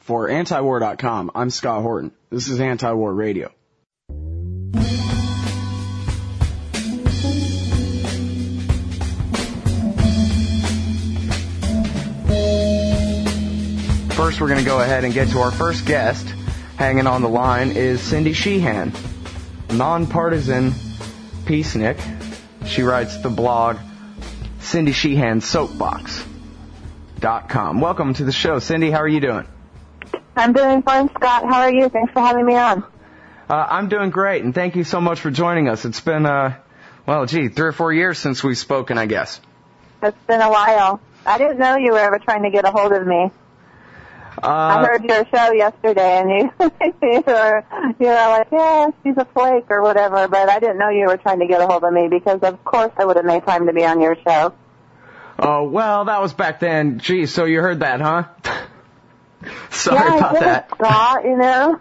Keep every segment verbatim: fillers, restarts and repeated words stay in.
For anti-war dot com, I'm Scott Horton. This is Anti-War Radio. First, we're going to go ahead and get to our first guest. Hanging on the line is Cindy Sheehan, nonpartisan peacenik. She writes the blog Cindy Sheehan Soapbox dot com. Welcome to the show, Cindy. How are you doing? I'm doing fine, Scott. How are you? Thanks for having me on. Uh, I'm doing great, and thank you so much for joining us. It's been, uh, well, gee, three or four years since we've spoken, I guess. It's been a while. I didn't know you were ever trying to get a hold of me. Uh, I heard your show yesterday, and you, you were, you were like, yeah, she's a flake or whatever, but I didn't know you were trying to get a hold of me because, of course, I would have made time to be on your show. Oh, well, that was back then. Gee, so you heard that, huh? Sorry yeah, about I did, that. Scott, you know.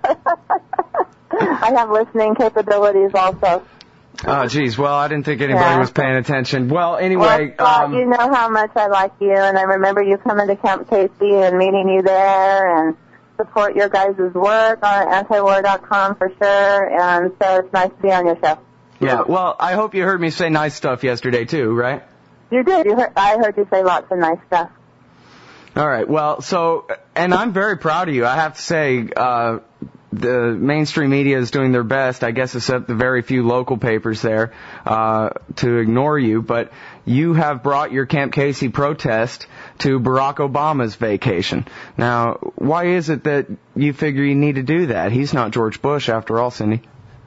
I have listening capabilities also. Oh, geez. Well, I didn't think anybody yeah. was paying attention. Well, anyway. Well, Scott, um, you know how much I like you, and I remember you coming to Camp Casey and meeting you there and support your guys' work on anti war dot com for sure, and so it's nice to be on your show. Yeah, well, I hope you heard me say nice stuff yesterday, too, right? You did. You heard, I heard you say lots of nice stuff. All right. Well, so, and I'm very proud of you. I have to say, uh, the mainstream media is doing their best, I guess, except the very few local papers there, uh, to ignore you. But you have brought your Camp Casey protest to Barack Obama's vacation. Now, why is it that you figure you need to do that? He's not George Bush, after all, Cindy.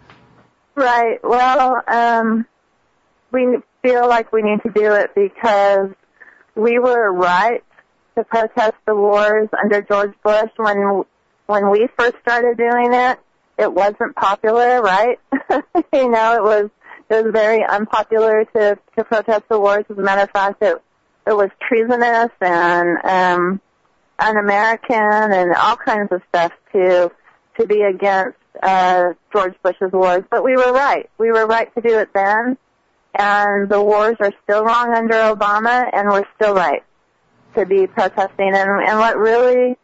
Right. Well, um, we feel like we need to do it because we were right to protest the wars under George Bush. When when we first started doing it, it wasn't popular, right? you know, it was it was very unpopular to to protest the wars. As a matter of fact, it it was treasonous and um, un-American and all kinds of stuff to to be against uh, George Bush's wars. But we were right. We were right to do it then, and the wars are still wrong under Obama, and we're still right to be protesting. And, and what really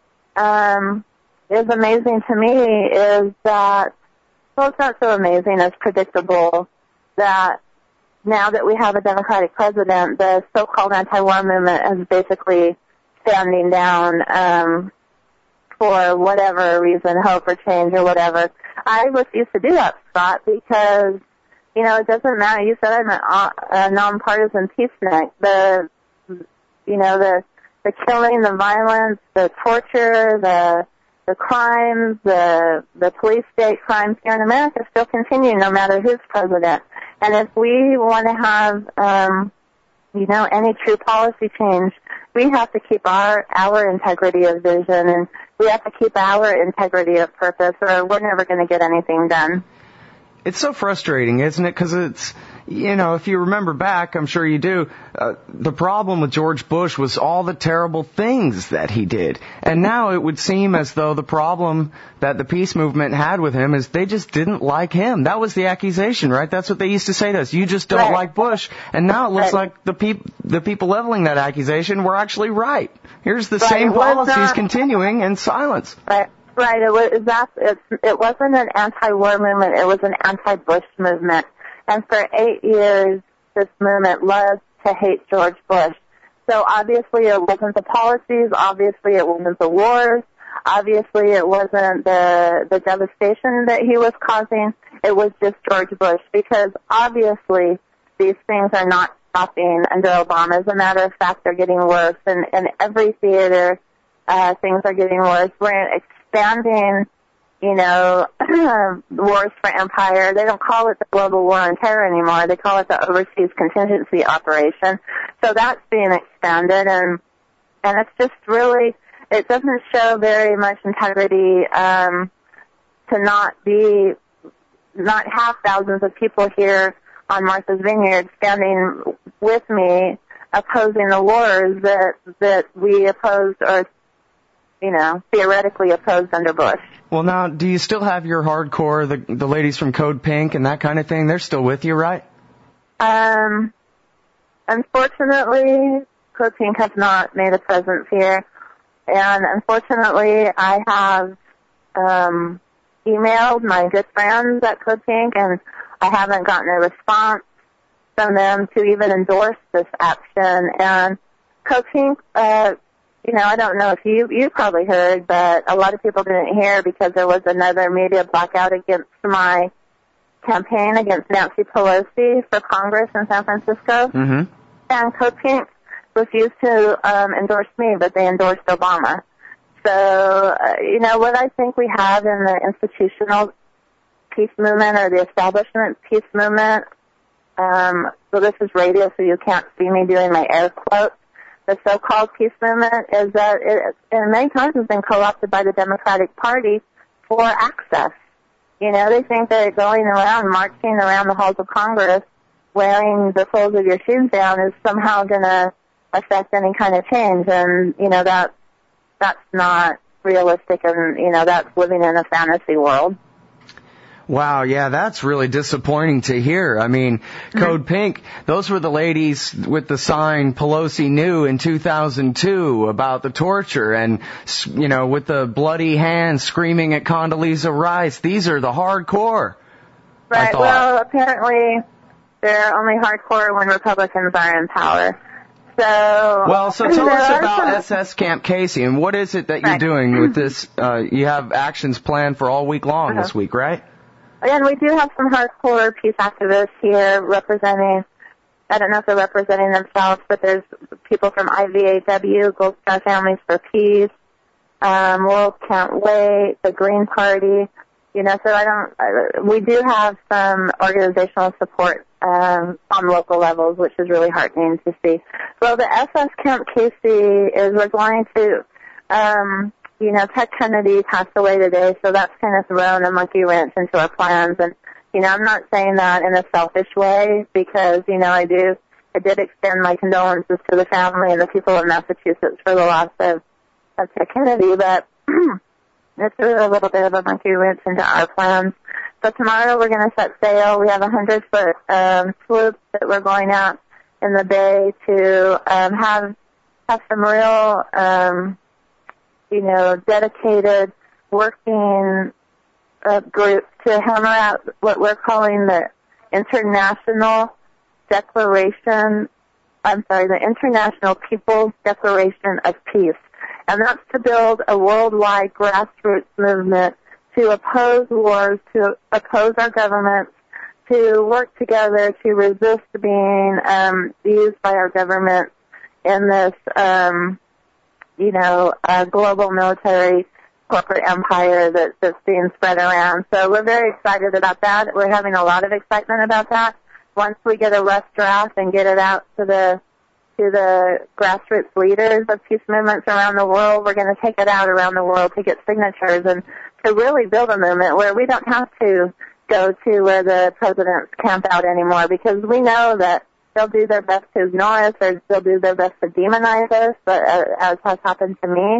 um, is amazing to me is that, well, it's not so amazing, it's predictable that now that we have a Democratic president, the so-called anti-war movement is basically standing down um, for whatever reason, hope or change or whatever. I refuse to do that, Scott, because, you know, it doesn't matter. You said I'm a, a nonpartisan peacenik. The You know, the the killing, the violence, the torture, the the crimes, the the police state crimes here in America still continue no matter who's president. And if we want to have, um, you know, any true policy change, we have to keep our our integrity of vision, and we have to keep our integrity of purpose, or we're never going to get anything done. It's so frustrating, isn't it? Because it's, you know, if you remember back, I'm sure you do, uh, the problem with George Bush was all the terrible things that he did. And now it would seem as though the problem that the peace movement had with him is they just didn't like him. That was the accusation, right? That's what they used to say to us. You just don't right. like Bush. And now it looks right. like the, peop- the people leveling that accusation were actually right. Here's the right. same policies not- continuing in silence. Right. Right, it was that it, it wasn't an anti-war movement, it was an anti-Bush movement. And for eight years, this movement loved to hate George Bush. So obviously it wasn't the policies, obviously it wasn't the wars, obviously it wasn't the the devastation that he was causing, it was just George Bush, because obviously these things are not stopping under Obama. As a matter of fact, they're getting worse, and in every theater, uh, things are getting worse. We're expanding, you know, wars for empire. They don't call it the global war on terror anymore. They call it the overseas contingency operation. So that's being expanded, and and it's just really, it doesn't show very much integrity um, to not be, not have thousands of people here on Martha's Vineyard standing with me opposing the wars that that we opposed or, you know, theoretically opposed under Bush. Well, now, do you still have your hardcore, the the ladies from Code Pink and that kind of thing? They're still with you, right? Um, unfortunately, Code Pink has not made a presence here. and unfortunately, I have um, emailed my good friends at Code Pink, and I haven't gotten a response from them to even endorse this action. And Code Pink, uh, you know, I don't know if you you probably heard, but a lot of people didn't hear because there was another media blackout against my campaign against Nancy Pelosi for Congress in San Francisco. Mm-hmm. And Code Pink refused to um, endorse me, but they endorsed Obama. So, uh, you know, what I think we have in the institutional peace movement or the establishment peace movement, um, so this is radio, so you can't see me doing my air quotes, the so-called peace movement is that it, and many times has been co-opted by the Democratic Party for access. You know, they think that going around, marching around the halls of Congress, wearing the soles of your shoes down is somehow going to affect any kind of change. And, you know, that that's not realistic, and, you know, that's living in a fantasy world. Wow, yeah, that's really disappointing to hear. I mean, Code mm-hmm. Pink, those were the ladies with the sign Pelosi knew in two thousand two about the torture and, you know, with the bloody hands screaming at Condoleezza Rice. These are the hardcore. Right, well, apparently they're only hardcore when Republicans are in power. So, well, so tell us about S S Camp Casey, and what is it that you're right. doing with this? Uh, you have actions planned for all week long uh-huh. this week, right? And we do have some hardcore peace activists here representing, I don't know if they're representing themselves, but there's people from I V A W, Gold Star Families for Peace, um, World Can't Wait, the Green Party, you know, so I don't, uh, we do have some organizational support um, on local levels, which is really heartening to see. Well, the S S Camp Casey is we're going to, um, you know, Ted Kennedy passed away today, so that's kind of thrown a monkey wrench into our plans. And, you know, I'm not saying that in a selfish way because, you know, I do, I did extend my condolences to the family and the people of Massachusetts for the loss of, of Ted Kennedy, but it threw a little bit of a monkey wrench into our plans. So tomorrow we're going to set sail. We have a hundred foot um, sloop that we're going out in the bay to um, have have some real, um, you know, dedicated working uh, groups to hammer out what we're calling the International Declaration. I'm sorry, the International People's Declaration of Peace, and that's to build a worldwide grassroots movement to oppose wars, to oppose our governments, to work together to resist being um, used by our government in this, um, you know, uh, global military corporate empire that, that's being spread around. So we're very excited about that. We're having a lot of excitement about that. Once we get a rough draft and get it out to the to the grassroots leaders of peace movements around the world, we're going to take it out around the world to get signatures and to really build a movement where we don't have to go to where the presidents camp out anymore, because we know that they'll do their best to ignore us, or they'll do their best to demonize us, but, uh, as has happened to me,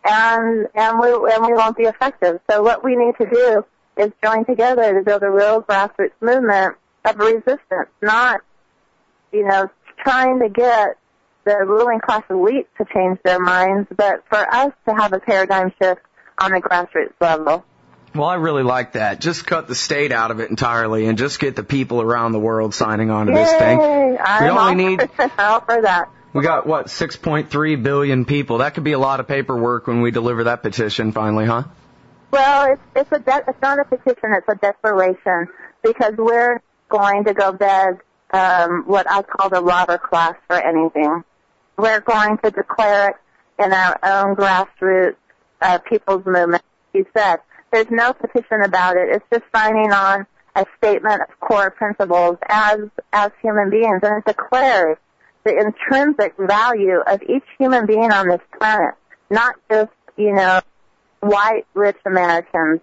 and and we and we won't be effective. So what we need to do is join together to build a real grassroots movement of resistance, not, you know, trying to get the ruling class elite to change their minds, but for us to have a paradigm shift on the grassroots level. Well, I really like that. Just cut the state out of it entirely and just get the people around the world signing on to Yay, this thing. I'm we only all need for, all for that. We got, what, six point three billion people. That could be a lot of paperwork when we deliver that petition finally, huh? Well, it's it's a de- it's not a petition, it's a declaration, because we're going to go beg um, what I call the robber class for anything. We're going to declare it in our own grassroots uh, people's movement. You said there's no petition about it. It's just signing on a statement of core principles as as human beings, and it declares the intrinsic value of each human being on this planet, not just, you know, white rich Americans.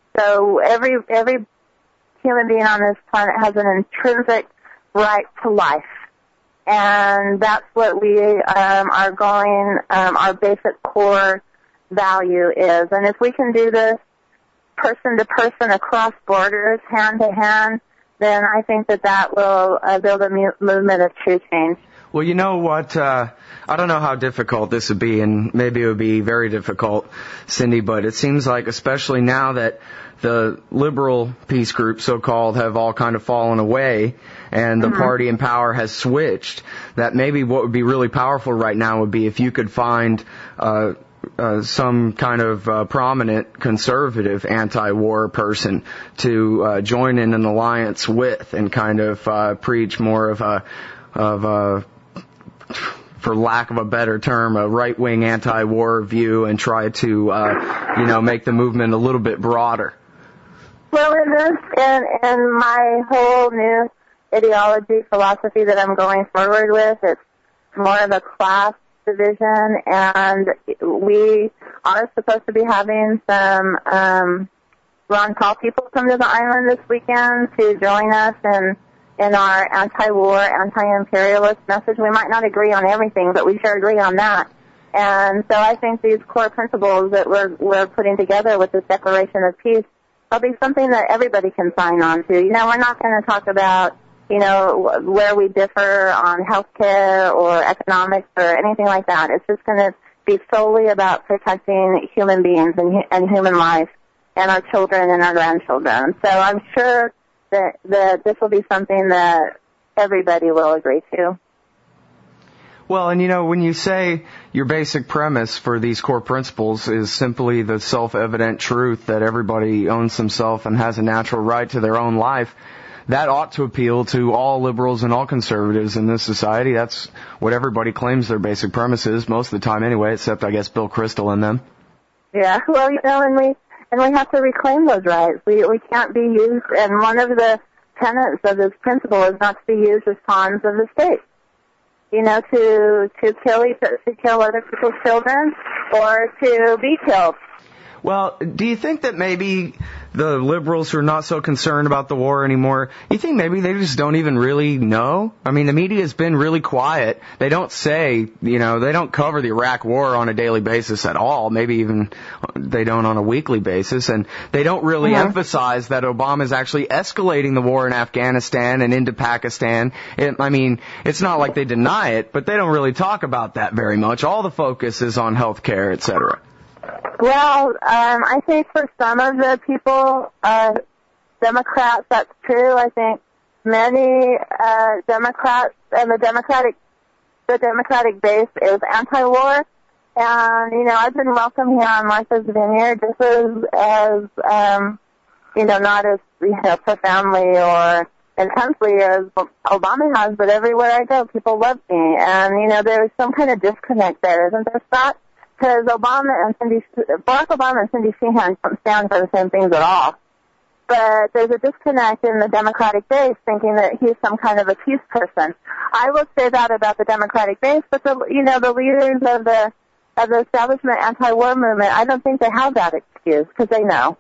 So every every human being on this planet has an intrinsic right to life. And that's what we um, are going, um, our basic core value is. And if we can do this person to person across borders, hand to hand, then I think that that will uh, build a mu- movement of true change. Well, you know what? Uh, I don't know how difficult this would be, and maybe it would be very difficult, Cindy, but it seems like, especially now that the liberal peace groups, so-called, have all kind of fallen away, and the mm-hmm. party in power has switched, that maybe what would be really powerful right now would be if you could find uh, uh some kind of uh, prominent conservative anti-war person to uh, join in an alliance with and kind of uh, preach more of a, of a, for lack of a better term, a right-wing anti-war view, and try to, uh, you know, make the movement a little bit broader. Well, in this, in, in my whole new ideology, philosophy that I'm going forward with, it's more of a class division, and we are supposed to be having some um, Ron Paul people come to the island this weekend to join us in, in our anti-war, anti-imperialist message. We might not agree on everything, but we sure agree on that. And so I think these core principles that we're, we're putting together with this Declaration of Peace will be something that everybody can sign on to. You know, we're not going to talk about, you know, where we differ on healthcare or economics or anything like that. It's just going to be solely about protecting human beings and, and human life and our children and our grandchildren. So I'm sure that, that this will be something that everybody will agree to. Well, and you know, when you say your basic premise for these core principles is simply the self-evident truth that everybody owns themselves and has a natural right to their own life, that ought to appeal to all liberals and all conservatives in this society. That's what everybody claims their basic premise is, most of the time anyway, except I guess Bill Kristol and them. Yeah, well, you know, and we and we have to reclaim those rights. We we can't be used, and one of the tenets of this principle is not to be used as pawns of the state. You know, to to kill each, to kill other people's children, or to be killed. Well, do you think that maybe the liberals who are not so concerned about the war anymore, you think maybe they just don't even really know? I mean, the media has been really quiet. They don't say, you know, they don't cover the Iraq war on a daily basis at all. Maybe even they don't on a weekly basis. And they don't really mm-hmm. emphasize that Obama is actually escalating the war in Afghanistan and into Pakistan. It, I mean, it's not like they deny it, but they don't really talk about that very much. All the focus is on health care, et cetera. Well, um, I think for some of the people, uh, Democrats, that's true. I think many uh, Democrats and the Democratic, the Democratic base is anti-war. And you know, I've been welcome here on Martha's Vineyard just as, as um, you know, not as you know profoundly or intensely as Obama has, but everywhere I go, people love me. And you know, there's some kind of disconnect there, isn't there, Scott? Because Obama and Cindy, Barack Obama and Cindy Sheehan don't stand for the same things at all. But there's a disconnect in the Democratic base thinking that he's some kind of a peace person. I will say that about the Democratic base, but the, you know, the leaders of the, of the establishment anti-war movement, I don't think they have that excuse because they know.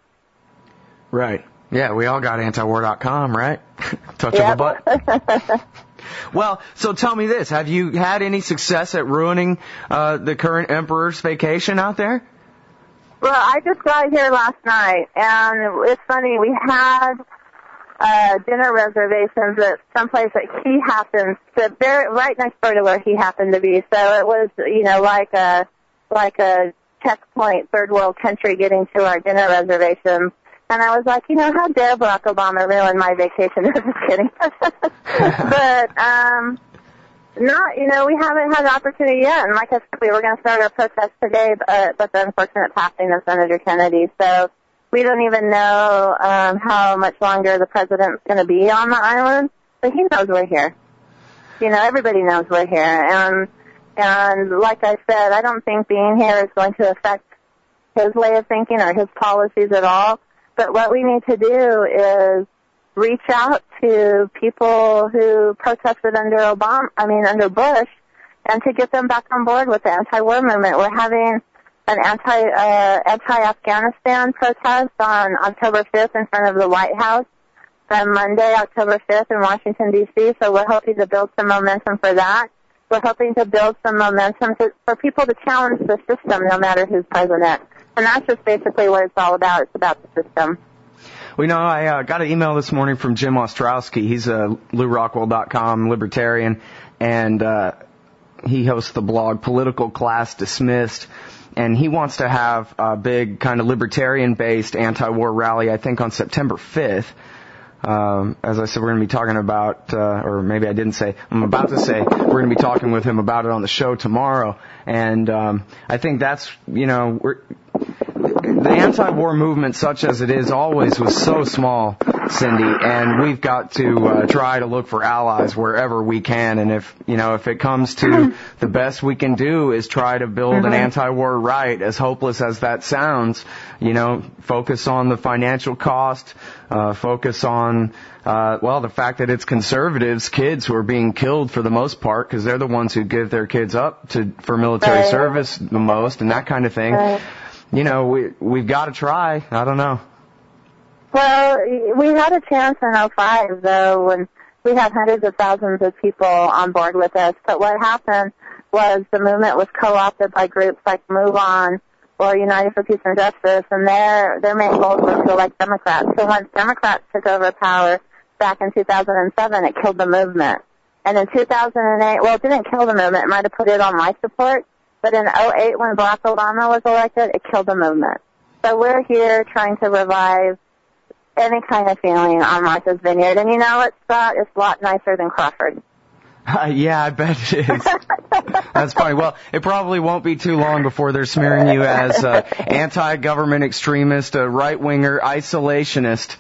Right. Yeah, we all got anti war dot com, right? Touch yep. of a butt. Well, so tell me this. Have you had any success at ruining uh, the current emperor's vacation out there? Well, I just got here last night, and it's funny. We had uh, dinner reservations at some place that he happens to, very, right next door to where he happened to be. So it was, you know, like a like a checkpoint, third world country getting to our dinner reservations. And I was like, you know, how dare Barack Obama ruin my vacation? I'm just kidding. But, um, not, you know, we haven't had an opportunity yet. And like I said, we were going to start our protest today, but, but the unfortunate passing of Senator Kennedy. So we don't even know um, how much longer the president's going to be on the island. But he knows we're here. You know, everybody knows we're here. And, and like I said, I don't think being here is going to affect his way of thinking or his policies at all. But what we need to do is reach out to people who protested under Obama, I mean under Bush, and to get them back on board with the anti-war movement. We're having an anti uh, anti-Afghanistan protest on October fifth in front of the White House, on Monday, October fifth in Washington, D C. So we're hoping to build some momentum for that. We're hoping to build some momentum to, for people to challenge the system, no matter who's president. And that's just basically what it's all about. It's about the system. Well, you know, I uh, got an email this morning from Jim Ostrowski. He's a Lou Rockwell dot com libertarian. and uh, he hosts the blog Political Class Dismissed. And he wants to have a big kind of libertarian-based anti-war rally, I think, on September fifth. Um, as I said, we're going to be talking about, uh, or maybe I didn't say, I'm about to say, we're going to be talking with him about it on the show tomorrow. And um, I think that's, you know, we're, the anti-war movement, such as it is, always was so small, Cindy, and we've got to uh, try to look for allies wherever we can. And if, you know, if it comes to the best we can do is try to build mm-hmm. an anti-war right, as hopeless as that sounds, you know, focus on the financial cost, uh, focus on, uh, well, the fact that it's conservatives, kids who are being killed for the most part, because they're the ones who give their kids up to for military right. service the most, and that kind of thing. Right. You know, we, we've got to try. I don't know. Well, we had a chance in oh five, though, when we had hundreds of thousands of people on board with us. But what happened was the movement was co-opted by groups like Move On or United for Peace and Justice, and their their main goals were to elect Democrats. So once Democrats took over power back in two thousand seven, it killed the movement. And in two thousand eight, well, it didn't kill the movement. It might have put it on life support. But in oh eight, when Barack Obama was elected, it killed the movement. So we're here trying to revive any kind of feeling on Martha's Vineyard. And you know, it's, uh, it's a lot nicer than Crawford. Uh, yeah, I bet it is. That's funny. Well, it probably won't be too long before they're smearing you as uh, anti-government extremist, a right-winger, isolationist.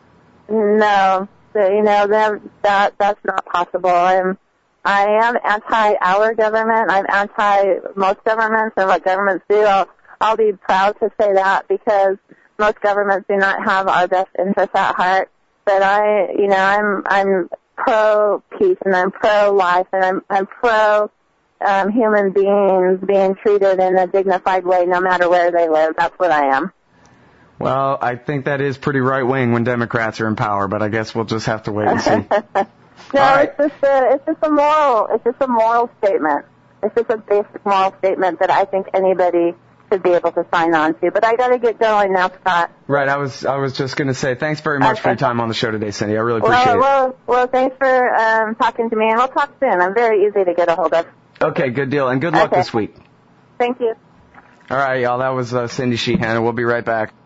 No, so, you know, that, that that's not possible. I'm I am anti our government. I'm anti most governments and what governments do. I'll, I'll be proud to say that because most governments do not have our best interests at heart. But I, you know, I'm I'm pro peace and I'm pro life and I'm I'm pro um, human beings being treated in a dignified way, no matter where they live. That's what I am. Well, I think that is pretty right wing when Democrats are in power, but I guess we'll just have to wait and see. No, right. it's just a, it's just a moral, it's just a moral statement. It's just a basic moral statement that I think anybody should be able to sign on to. But I got to get going now, Scott. Right. I was, I was just going to say thanks very much okay. for your time on the show today, Cindy. I really appreciate well, it. Well, well, thanks for um, talking to me, and we'll talk soon. I'm very easy to get a hold of. Okay, good deal, and good luck okay. this week. Thank you. All right, y'all. That was uh, Cindy Sheehan, and we'll be right back.